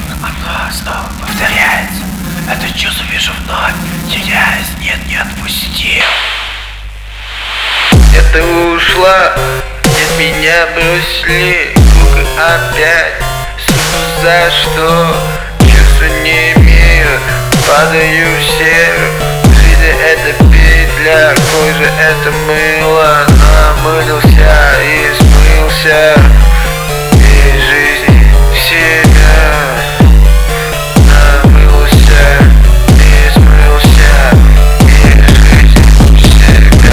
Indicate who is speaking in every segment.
Speaker 1: Оно снова повторяется. Это чувство вижу вновь, теряясь, нет, не отпусти.
Speaker 2: Это ушла, нет, меня бросили. Круг опять, за что чувства не имею. Падаю в серую. Жизнь это петля, кожа это мыло. Намылился и смылся из жизни себя. Намылился и смылся из жизни себя.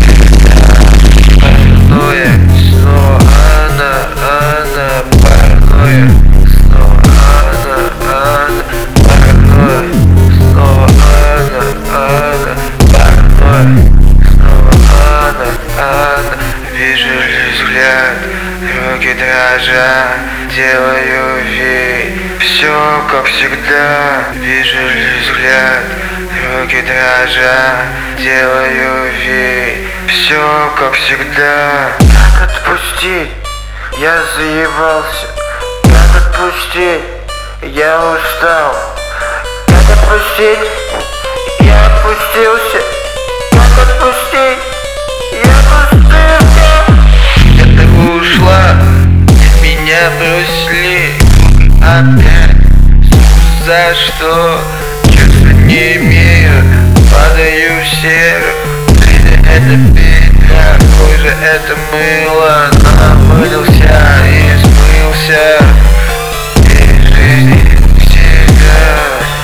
Speaker 2: Паранойя, снова она, паранойя, снова она, паранойя, снова она, паранойя, снова она. Вижу лишь взгляд, руки дрожат, делаю вид, все как всегда. Вижу лишь взгляд, руки дрожат, делаю вид, все как всегда. Как отпустить? Я заебался. Как отпустить? Я устал. Как отпустить? Я отпустился. Как отпустить? Я отпустился. Это ушла, меня бросили. Опять, за что чувства не имею. Падаю в серую. Жизнь это петля, кожа это мыло. Намылился и смылся из жизни себя.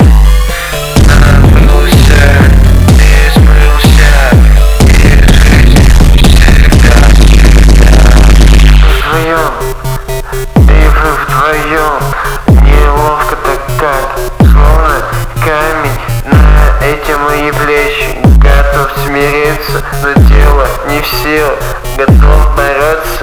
Speaker 2: Намылился и смылся из жизни себя. Вдвоем, и вы вдвоем. Неловко так как, словно камень на эти мои плечи. Готов смириться, но тело не в силах. Готов бороться